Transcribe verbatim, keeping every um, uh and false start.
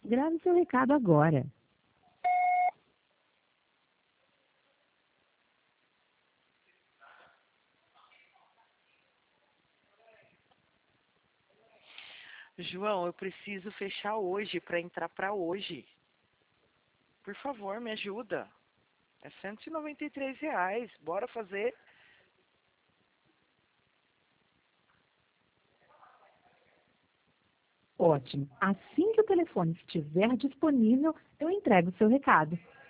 Grave seu recado agora. João, eu preciso fechar hoje para entrar para hoje. Por favor, me ajuda. É cento e noventa e três reais. Bora fazer. Ótimo. Assim que o telefone estiver disponível, eu entrego seu recado.